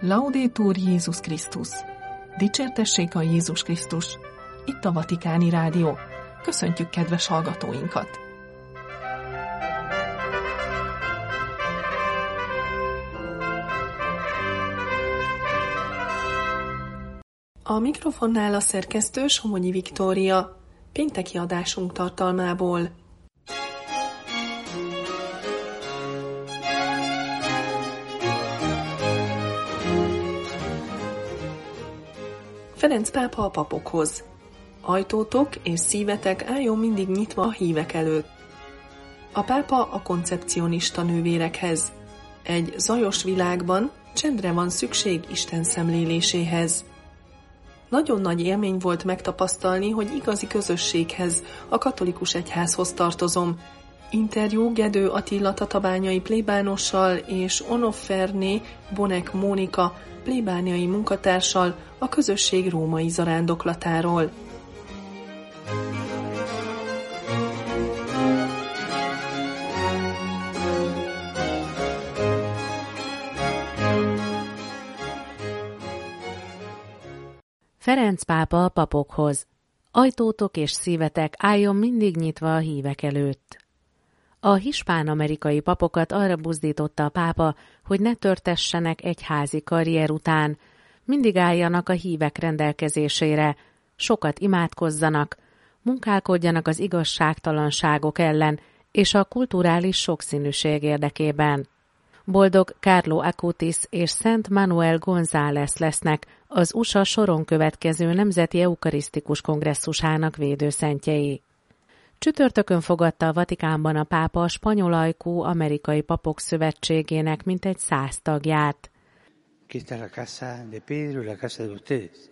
Laudetur Jézus Krisztus! Dicsértessék a Jézus Krisztus! Itt a Vatikáni Rádió. Köszöntjük kedves hallgatóinkat! A mikrofonnál a szerkesztő Somogyi Viktória. Pénteki adásunk tartalmából. Ferenc pápa a papokhoz. Ajtótok és szívetek álljon mindig nyitva a hívek előtt. A pápa a koncepcionista nővérekhez. Egy zajos világban csendre van szükség Isten szemléléséhez. Nagyon nagy élmény volt megtapasztalni, hogy igazi közösséghez, a katolikus egyházhoz tartozom. Interjú Gedő Attila tatabányai plébánossal és Onofferné Bonek Mónika plébániai munkatársal a közösség római zarándoklatáról. Ferenc pápa a papokhoz. Ajtótok és szívetek álljon mindig nyitva a hívek előtt. A hispán-amerikai papokat arra buzdította a pápa, hogy ne törtessenek egyházi karrier után, mindig álljanak a hívek rendelkezésére, sokat imádkozzanak, munkálkodjanak az igazságtalanságok ellen és a kulturális sokszínűség érdekében. Boldog Carlo Acutis és Szent Manuel González lesznek az USA soron következő Nemzeti Eukarisztikus Kongresszusának védőszentjei. Csütörtökön fogadta a Vatikánban a pápa a Spanyol ajkú Amerikai Papok Szövetségének mintegy 100 tagját. Esta es la casa de Pedro y la casa de ustedes,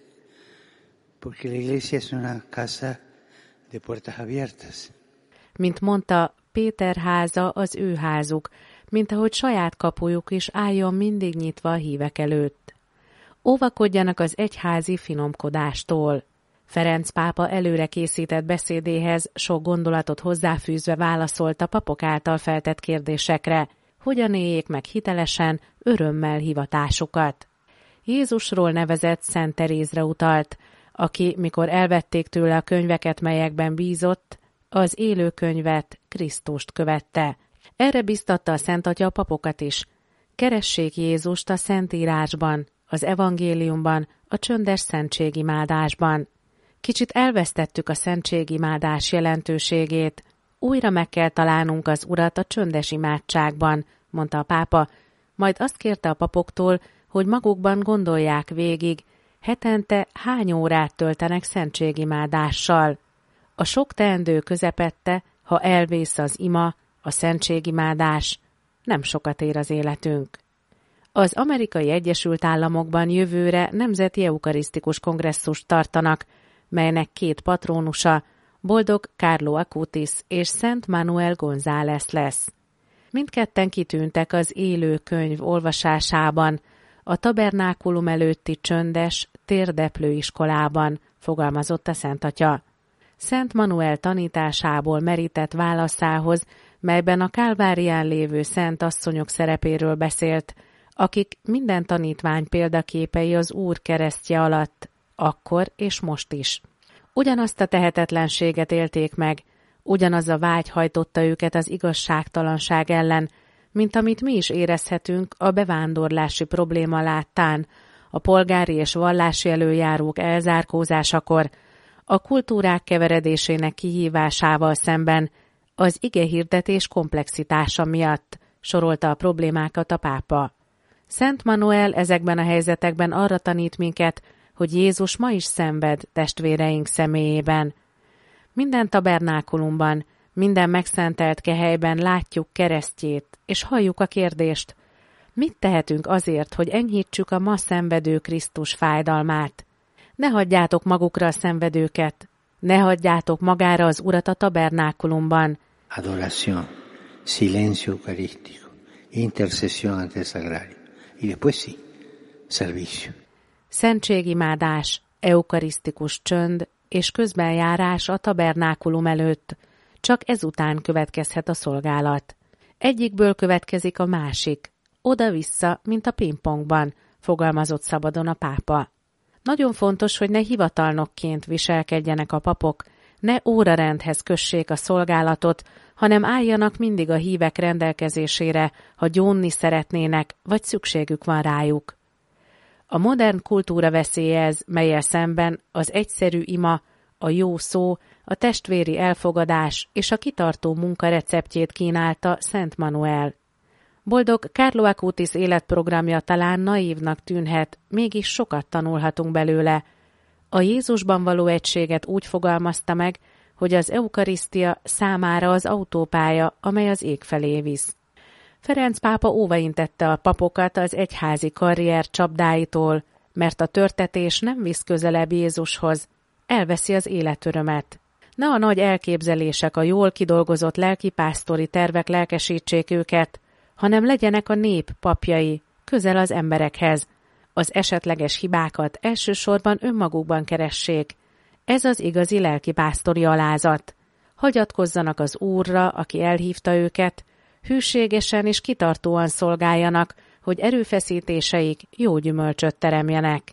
porque la iglesia es una casa de puertas abiertas. Mint mondta, Péter háza az ő házuk, mint ahogy saját kapujuk is álljon mindig nyitva a hívek előtt. Óvakodjanak az egyházi finomkodástól. Ferenc pápa előre készített beszédéhez sok gondolatot hozzáfűzve válaszolt a papok által feltett kérdésekre, hogyan éljék meg hitelesen, örömmel hivatásukat. Jézusról nevezett Szent Terézre utalt, aki, mikor elvették tőle a könyveket, melyekben bízott, az élő könyvet, Krisztust követte. Erre biztatta a Szent Atya a papokat is. Keressék Jézust a Szentírásban, az evangéliumban, a csöndes szentségimádásban. Kicsit elvesztettük a szentségimádás jelentőségét, újra meg kell találnunk az Urat a csöndes imádságban, mondta a pápa, majd azt kérte a papoktól, hogy magukban gondolják végig, hetente hány órát töltenek szentségimádással. A sok teendő közepette, ha elvész az ima, a szentségimádás, nem sokat ér az életünk. Az Amerikai Egyesült Államokban jövőre Nemzeti Eukarisztikus Kongresszust tartanak, melynek 2 patrónusa, Boldog Carlo Acutis és Szent Manuel González lesz. Mindketten kitűntek az élő könyv olvasásában, a tabernákulum előtti csöndes, térdeplő iskolában, fogalmazott a Szent Atya. Szent Manuel tanításából merített válaszához, melyben a Kálvárián lévő szent asszonyok szerepéről beszélt, akik minden tanítvány példaképei az Úr keresztje alatt, akkor és most is. Ugyanazt a tehetetlenséget élték meg, ugyanaz a vágy hajtotta őket az igazságtalanság ellen, mint amit mi is érezhetünk a bevándorlási probléma láttán, a polgári és vallási előjárók elzárkózásakor, a kultúrák keveredésének kihívásával szemben, az igehirdetés komplexitása miatt, sorolta a problémákat a pápa. Szent Manuel ezekben a helyzetekben arra tanít minket, hogy Jézus ma is szenved testvéreink személyében. Minden tabernákulumban, minden megszentelt kehelyben látjuk keresztjét, és halljuk a kérdést, mit tehetünk azért, hogy enyhítsük a ma szenvedő Krisztus fájdalmát? Ne hagyjátok magukra a szenvedőket, ne hagyjátok magára az Urat a tabernákulumban. Adoración, silencio eucarístico, intercesión ante el sagrario, y después sí, servicio. Szentségimádás, eukarisztikus csönd és közbenjárás a tabernákulum előtt, csak ezután következhet a szolgálat. Egyikből következik a másik, oda-vissza, mint a pingpongban, fogalmazott szabadon a pápa. Nagyon fontos, hogy ne hivatalnokként viselkedjenek a papok, ne órarendhez kössék a szolgálatot, hanem álljanak mindig a hívek rendelkezésére, ha gyónni szeretnének, vagy szükségük van rájuk. A modern kultúra veszélye ez, mellyel szemben az egyszerű ima, a jó szó, a testvéri elfogadás és a kitartó munka receptjét kínálta Szent Manuel. Boldog Carlo Acutis életprogramja talán naívnak tűnhet, mégis sokat tanulhatunk belőle. A Jézusban való egységet úgy fogalmazta meg, hogy az eukarisztia számára az autópálya, amely az ég felé visz. Ferenc pápa óvaintette a papokat az egyházi karrier csapdáitól, mert a törtetés nem visz közelebb Jézushoz, elveszi az életörömet. Ne a nagy elképzelések, a jól kidolgozott lelkipásztori tervek lelkesítsék őket, hanem legyenek a nép papjai, közel az emberekhez. Az esetleges hibákat elsősorban önmagukban keressék. Ez az igazi lelkipásztori alázat. Hagyatkozzanak az Úrra, aki elhívta őket, hűségesen és kitartóan szolgáljanak, hogy erőfeszítéseik jó gyümölcsöt teremjenek.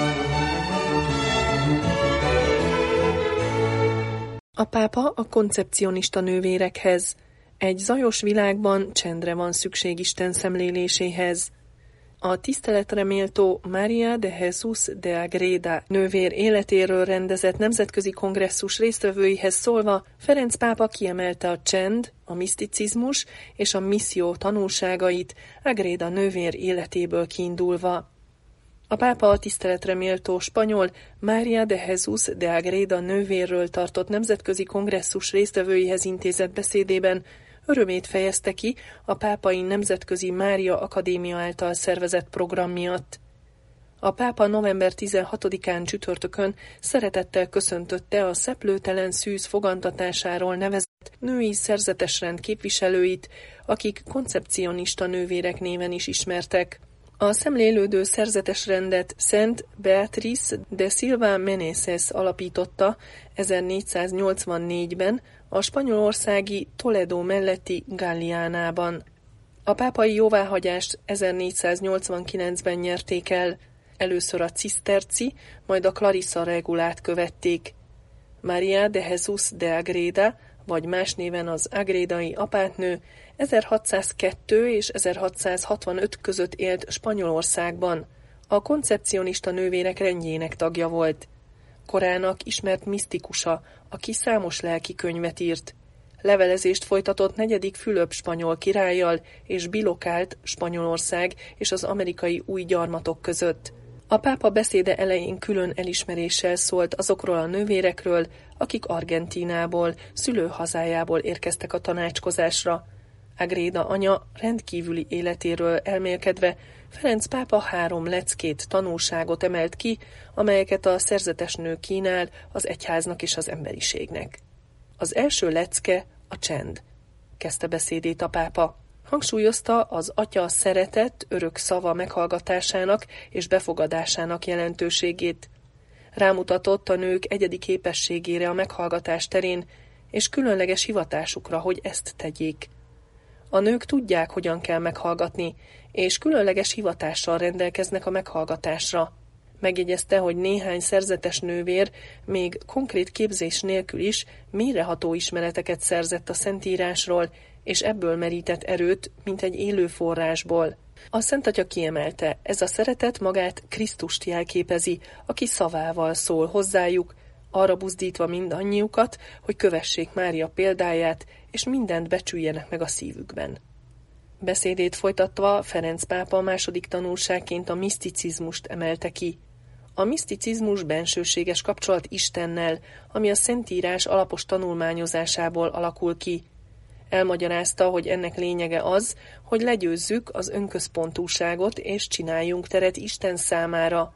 A pápa a koncepcionista nővérekhez. Egy zajos világban csendre van szükség Isten szemléléséhez. A tiszteletre méltó María de Jesús de Agreda nővér életéről rendezett nemzetközi kongresszus résztvevőihez szólva, Ferenc pápa kiemelte a csend, a miszticizmus és a misszió tanulságait Agreda nővér életéből kiindulva. A pápa a tiszteletre méltó spanyol María de Jesús de Agreda nővérről tartott nemzetközi kongresszus résztvevőihez intézett beszédében örömét fejezte ki a Pápai Nemzetközi Mária Akadémia által szervezett program miatt. A pápa november 16-án csütörtökön szeretettel köszöntötte a szeplőtelen szűz fogantatásáról nevezett női szerzetesrend képviselőit, akik koncepcionista nővérek néven is ismertek. A szemlélődő szerzetesrendet Szent Beatriz de Silva Meneses alapította 1484-ben a spanyolországi Toledo melletti Galliánában. A pápai jóváhagyást 1489-ben nyerték el, először a ciszterci, majd a Clarissa regulát követték. María de Jesús de Agreda, vagy más néven az agrédai apátnő 1602 és 1665 között élt Spanyolországban. A koncepcionista nővérek rendjének tagja volt. Korának ismert misztikusa, aki számos lelki könyvet írt. Levelezést folytatott 4. Fülöp spanyol királlyal és bilokált Spanyolország és az amerikai új gyarmatok között. A pápa beszéde elején külön elismeréssel szólt azokról a nővérekről, akik Argentínából, szülőhazájából érkeztek a tanácskozásra. Agreda anya rendkívüli életéről elmélkedve Ferenc pápa 3 leckét, tanulságot emelt ki, amelyeket a szerzetes nő kínál az egyháznak és az emberiségnek. Az első lecke a csend, kezdte beszédét a pápa. Hangsúlyozta az atya szeretet, örök szava meghallgatásának és befogadásának jelentőségét. Rámutatott a nők egyedi képességére a meghallgatás terén, és különleges hivatásukra, hogy ezt tegyék. A nők tudják, hogyan kell meghallgatni, és különleges hivatással rendelkeznek a meghallgatásra. Megjegyezte, hogy néhány szerzetes nővér még konkrét képzés nélkül is mélyreható ismereteket szerzett a Szentírásról, és ebből merített erőt, mint egy élő forrásból. A Szent Atya kiemelte, ez a szeretet magát Krisztust jelképezi, aki szavával szól hozzájuk, arra buzdítva mindannyiukat, hogy kövessék Mária példáját, és mindent becsüljenek meg a szívükben. Beszédét folytatva Ferenc pápa második tanulságként a miszticizmust emelte ki. A miszticizmus bensőséges kapcsolat Istennel, ami a Szentírás alapos tanulmányozásából alakul ki. Elmagyarázta, hogy ennek lényege az, hogy legyőzzük az önközpontúságot és csináljunk teret Isten számára.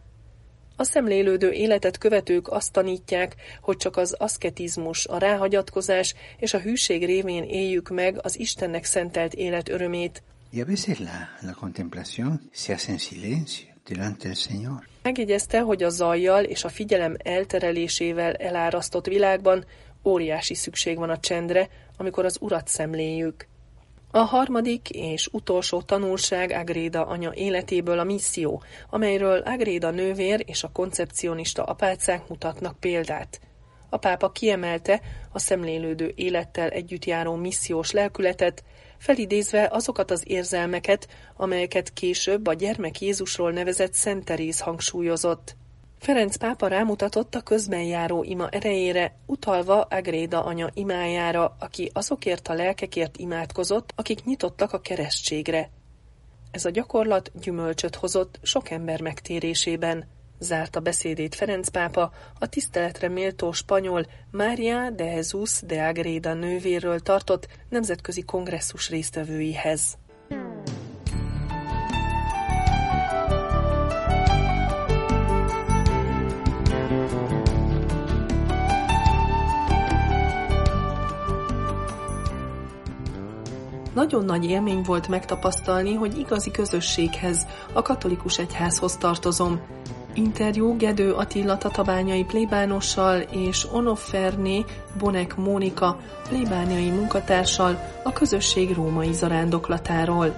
A szemlélődő életet követők azt tanítják, hogy csak az aszketizmus, a ráhagyatkozás és a hűség révén éljük meg az Istennek szentelt élet örömét. Y a veces la contemplación se hace en silencio delante del Señor. Megjegyezte, hogy a zajjal és a figyelem elterelésével elárasztott világban óriási szükség van a csendre, amikor az Urat szemléljük. A harmadik és utolsó tanulság Ágreda anya életéből a misszió, amelyről Ágreda nővér és a koncepcionista apácák mutatnak példát. A pápa kiemelte a szemlélődő élettel együtt járó missziós lelkületet, felidézve azokat az érzelmeket, amelyeket később a gyermek Jézusról nevezett Szent Teréz hangsúlyozott. Ferenc pápa rámutatott a közben járó ima erejére, utalva Ágreda anya imájára, aki azokért a lelkekért imádkozott, akik nyitottak a keresztségre. Ez a gyakorlat gyümölcsöt hozott sok ember megtérésében. Zárta beszédét Ferenc pápa a tiszteletre méltó spanyol María de Jesús de Ágreda nővérről tartott nemzetközi kongresszus résztvevőihez. Nagyon nagy élmény volt megtapasztalni, hogy igazi közösséghez, a katolikus egyházhoz tartozom. Interjú Gedő Attila tatabányai plébánossal és Onofferné Bonek Mónika plébániai munkatársal a közösség római zarándoklatáról.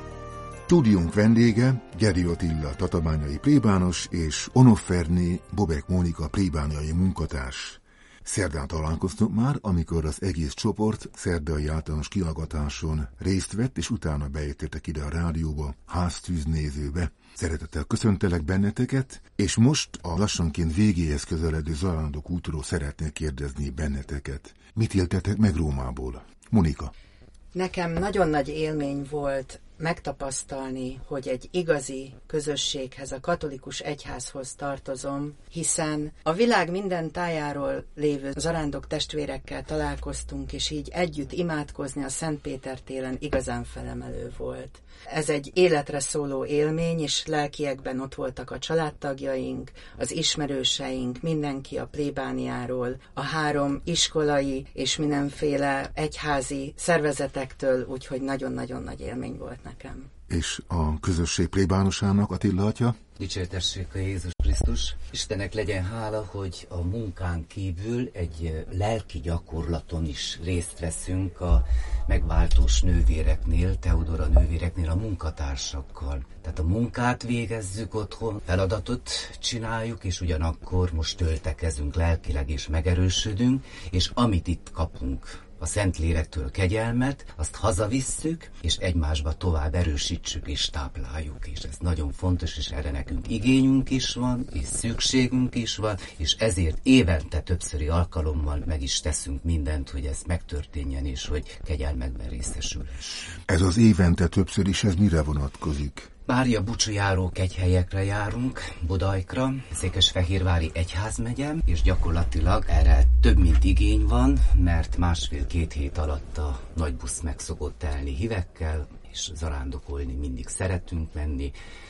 Stúdiónk vendége Gedő Attila tatabányai plébános és Onofferné Bobek Mónika plébániai munkatárs. Szerdán találkoztunk már, amikor az egész csoport szerdai általános kihallgatáson részt vett, és utána beértetek ide a rádióba, háztűznézőbe. Szeretettel köszöntelek benneteket, és most a lassanként végéhez közeledő Zarándok útról szeretnék kérdezni benneteket. Mit éltetek meg Rómából? Monika. Nekem nagyon nagy élmény volt megtapasztalni, hogy egy igazi közösséghez, a katolikus egyházhoz tartozom, hiszen a világ minden tájáról lévő zarándok testvérekkel találkoztunk, és így együtt imádkozni a Szent Péter téren igazán felemelő volt. Ez egy életre szóló élmény, és lelkiekben ott voltak a családtagjaink, az ismerőseink, mindenki a plébániáról, a 3 iskolai és mindenféle egyházi szervezetektől, úgyhogy nagyon-nagyon nagy élmény volt nekem. És a közösség plébánosának, Attila atya? Dicsértessék a Jézus Krisztus. Istennek legyen hála, hogy a munkán kívül egy lelki gyakorlaton is részt veszünk a megváltós nővéreknél, Teodora nővéreknél a munkatársakkal. Tehát a munkát végezzük otthon, feladatot csináljuk, és ugyanakkor most töltekezünk lelkileg és megerősödünk, és amit itt kapunk a Szentlélektől kegyelmet, azt hazavisszük, és egymásba tovább erősítsük és tápláljuk. És ez nagyon fontos, és erre nekünk igényünk is van, és szükségünk is van, és ezért évente többszöri alkalommal meg is teszünk mindent, hogy ez megtörténjen, és hogy kegyelmekben részesülhess. Ez az évente többször is, ez mire vonatkozik? Mária búcsújáró kegyhelyekre járunk, Bodajkra, Székesfehérvári egyházmegye, és gyakorlatilag erre több mint igény van, mert 1,5-2 hét alatt a nagy busz meg szokott telni hívekkel, és zarándokolni mindig szeretünk menni.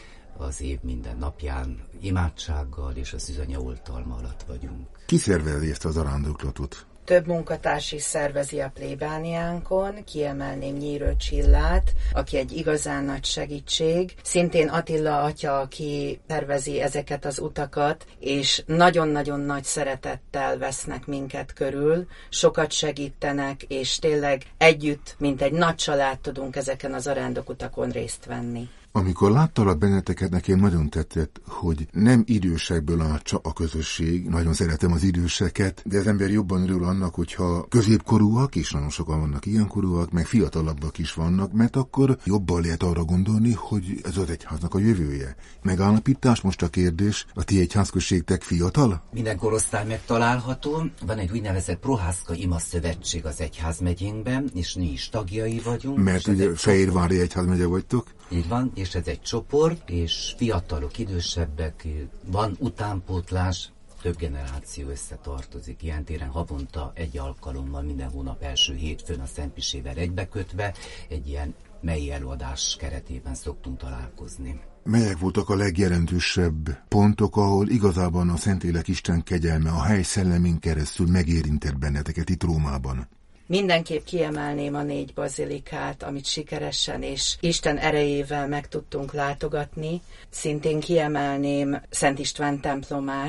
Az év minden napján imádsággal és a szűzanya oltalma alatt vagyunk. Ki szervezi ezt a zarándoklatot? Több munkatárs is szervezi a plébániánkon, kiemelném Nyírő Csillát, aki egy igazán nagy segítség. Szintén Attila atya, aki tervezi ezeket az utakat, és nagyon-nagyon nagy szeretettel vesznek minket körül, sokat segítenek, és tényleg együtt, mint egy nagy család tudunk ezeken az zarándokutakon részt venni. Amikor láttalak benneteket, nekem nagyon tetszett, hogy nem idősekből áll csak a közösség, nagyon szeretem az időseket, de az ember jobban örül annak, hogyha középkorúak, és nagyon sokan vannak ilyenkorúak, meg fiatalabbak is vannak, mert akkor jobban lehet arra gondolni, hogy ez az egyháznak a jövője. Megállapítás, most a kérdés, a ti egyházközségtek fiatal? Minden korosztály megtalálható, van egy úgynevezett Prohászka Ima Szövetség az egyházmegyénkben, és mi is tagjai vagyunk. Mert ugye Fehérvári egyházmegye vagytok? Így van, és ez egy csoport, és fiatalok, idősebbek, van utánpótlás, több generáció összetartozik. Ilyen téren havonta egy alkalommal, minden hónap első hétfőn a Szentmisével egybekötve, egy ilyen mei előadás keretében szoktunk találkozni. Melyek voltak a legjelentősebb pontok, ahol igazában a Szentlélek Isten kegyelme a hely szellemén keresztül megérintett benneteket itt Rómában? Mindenképp kiemelném a 4 bazilikát, amit sikeresen és Isten erejével meg tudtunk látogatni. Szintén kiemelném Szent István templomát,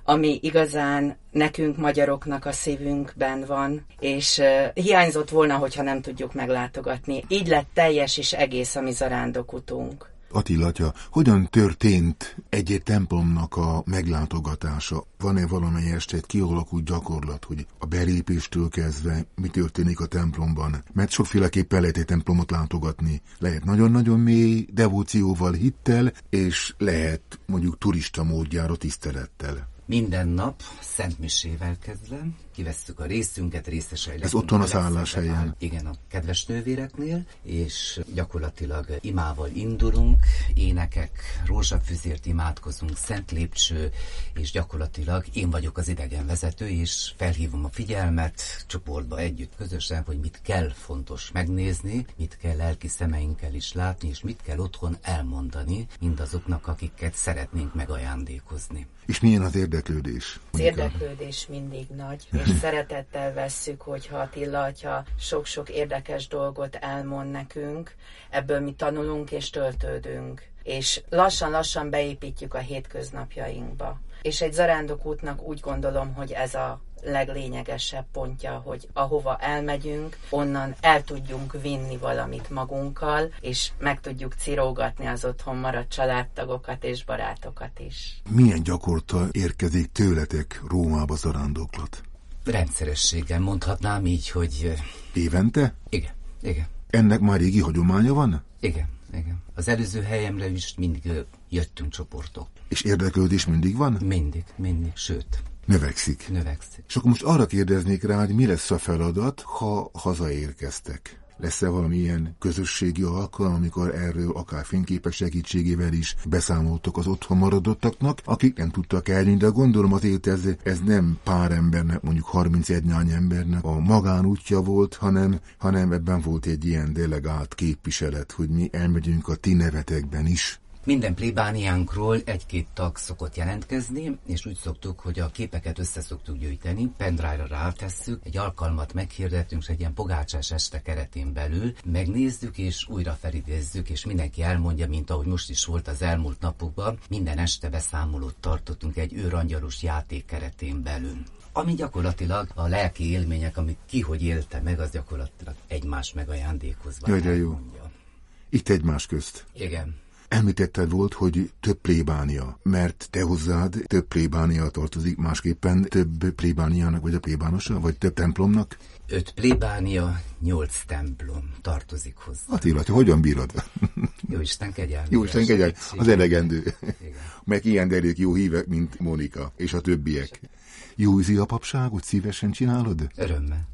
ami igazán nekünk magyaroknak a szívünkben van, és hiányzott volna, hogyha nem tudjuk meglátogatni. Így lett teljes és egész a mi zarándokutunk. Attila atya, hogyan történt egy templomnak a meglátogatása? Van-e valamelyest egy kialakult gyakorlat, hogy a belépéstől kezdve mi történik a templomban? Mert sokféleképpen lehet egy templomot látogatni. Lehet nagyon-nagyon mély devócióval, hittel, és lehet mondjuk turista módjára tisztelettel. Minden nap szentmisével kezdve, kivesszük a részünket, részesei leszünk. Ez otthon a szálláshelyen. Igen, a kedves nővéreknél, és gyakorlatilag imával indulunk, énekek, rózsafüzért imádkozunk, szent lépcső, és gyakorlatilag én vagyok az idegenvezető, és felhívom a figyelmet csoportba együtt, közösen, hogy mit kell fontos megnézni, mit kell lelki szemeinkkel is látni, és mit kell otthon elmondani mindazoknak, akiket szeretnénk megajándékozni. És milyen az érdeklődés? Az érdeklődés mindig nagy, és szeretettel vesszük, hogyha Attila atya sok-sok érdekes dolgot elmond nekünk, ebből mi tanulunk és töltődünk, és lassan-lassan beépítjük a hétköznapjainkba. És egy zarándokútnak úgy gondolom, hogy ez a leglényegesebb pontja, hogy ahova elmegyünk, onnan el tudjunk vinni valamit magunkkal, és meg tudjuk cirógatni az otthon maradt családtagokat és barátokat is. Milyen gyakorta érkezik tőletek Rómába zarándoklat? Rendszerességgel mondhatnám így, hogy... Évente? Igen. Ennek már régi hagyománya van? Igen. Az előző helyemre is mindig jöttünk csoportok. És érdeklődés mindig van? Mindig, sőt. Növekszik. És akkor most arra kérdeznék rá, hogy mi lesz a feladat, ha hazaérkeztek? Lesz-e valamilyen közösségi alkalom, amikor erről akár fényképek segítségével is beszámoltok az otthon maradottaknak, akik nem tudtak eljönni, de gondolom azért ez nem pár embernek, mondjuk 31 néhány embernek a magánútja volt, hanem ebben volt egy ilyen delegált képviselet, hogy mi elmegyünk a ti nevetekben is. Minden plébániánkról egy-két tag szokott jelentkezni, és úgy szoktuk, hogy a képeket össze szoktuk gyűjteni, pendrive-ra rátesszük, egy alkalmat meghirdetünk, és egy ilyen pogácsás este keretén belül megnézzük, és újra felidézzük, és mindenki elmondja, mint ahogy most is volt az elmúlt napokban, minden este beszámolót tartottunk egy őrangyalus játék keretén belül. Ami gyakorlatilag a lelki élmények, amit ki hogy élte meg, az gyakorlatilag egymás megajándékozva. Jaj, de jó. Itt egymás közt. Igen. Említetted volt, hogy több plébánia, mert te hozzád több plébánia tartozik, másképpen több plébániának vagy a plébánosa, vagy több templomnak? 5 plébánia, 8 templom tartozik hozzá. Attila, te hogyan bírod? Jóisten kegyelme. Jóisten kegyelme, az elegendő. Meg ilyen derék jó hívek, mint Mónika és a többiek. Jó ízi a papságot, szívesen csinálod? Örömmel.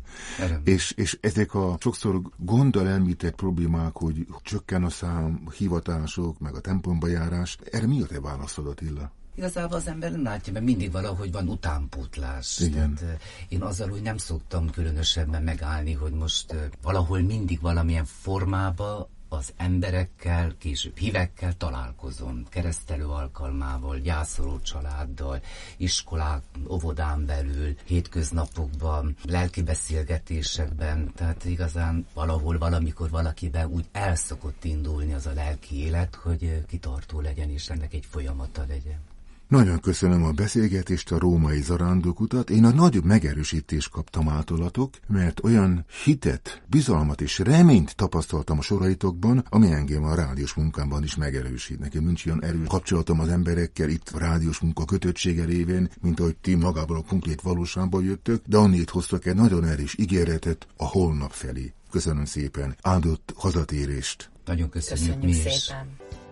És ezek a sokszor gonddal említett problémák, hogy csökken a szám, hivatások, meg a templomba járás, erre mi a te válaszod, Attila? Igazából az ember nem látja, mert mindig valahogy van utánpótlás. Igen. Tehát én azzal úgy nem szoktam különösebben megállni, hogy most valahol mindig valamilyen formába az emberekkel, később hívekkel találkozom, keresztelő alkalmával, gyászoló családdal, iskolák, óvodán belül, hétköznapokban, lelki beszélgetésekben, tehát igazán valahol, valamikor valakiben úgy el szokott indulni az a lelki élet, hogy kitartó legyen, és ennek egy folyamata legyen. Nagyon köszönöm a beszélgetést, a római zarándokutat. Én a nagyobb megerősítést kaptam általatok, mert olyan hitet, bizalmat és reményt tapasztaltam a soraitokban, ami engem a rádiós munkámban is megerősít. Nekem nincs olyan erős kapcsolatom az emberekkel itt a rádiós munka kötöttsége révén, mint ahogy ti magából a konkrét valóságban jöttök, de annét hoztak egy nagyon erős ígéretet a holnap felé. Köszönöm szépen. Áldott hazatérést. Nagyon köszönjük mi is. Szépen.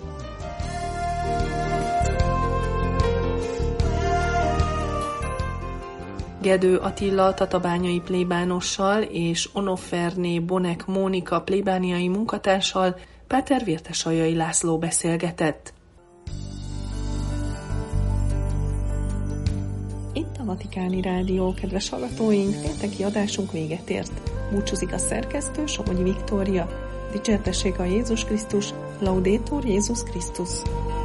Gedő Attila tatabányai plébánossal és Onofferné Bonek Mónika plébániai munkatársal Páter Vértesaljai László beszélgetett. Itt a Vatikáni Rádió, kedves hallgatóink, pénteki adásunk véget ért. Búcsúzik a szerkesztő, Somogyi Viktória. Dicsértessék a Jézus Krisztus, Laudetur Jézus Krisztus.